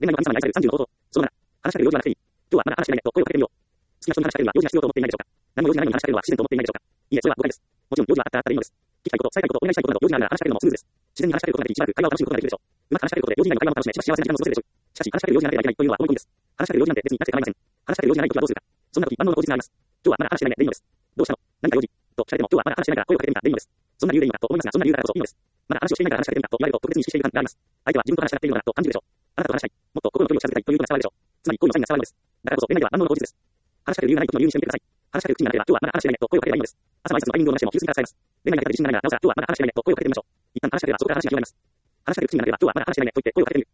恋愛は神様に愛される30の方法。その7、話しかける用事はなくていい。今日はまだ話しかけないと声をかけてみよう。好きな人に話しかけるには用事が必要と思っていないでしょうか。何も用事がないのに話しかけるのは不自然と思っていないでしょうか。いいえ、それは誤解です。もちろん用事があったらいいのです。聞きたいこと、伝えたいこと、お願いしたいことなど用事があるなら話しかけるのもスムーズです。自然に話しかけることができ、しばらく会話を楽しむことができるでしょう。うまく話しかけることで用事以外の会話も楽しめ、しばし幸せな時間も過ごせるでしょう。しかし、話しかける用事がなければいけないというのは思い込みです。話しかける用事なんて別になくて構いません。話しかける用事がない時はどうするか。そんな時、万能の口実があります。今日はまだ話してないねでいいのです。どうしたの？何か用事と聞かれても今日はまだ話してないから声をかけてみたでいいのです。そんな理由でいいのかと思いますが、そんな理由だからこそいいのです。まだ話をしていないから話しかけてみたと言われると特別に意識している感があります。相手は自分と話し合っているのだと感じるでしょう。あなたと話したい。もっと心の距離を近づけたいということが伝わるでしょう。つまり恋のサインが伝わるのです。だからこそ恋愛では万能の口実です。話しかける理由がない時の理由にしてみてください。話しかける口になれば今日はまだ話してないねと声をかければいいのです。朝の挨拶のタイミングを同じでも気づきから伝えます。恋愛にかけた自信がないならなおさら今日はまだ話してないねと声をかけてみましょう。一旦話しかければそこから話が広がります。話しかける口になれば今日はまだ話してないねと言って声をかけてみる。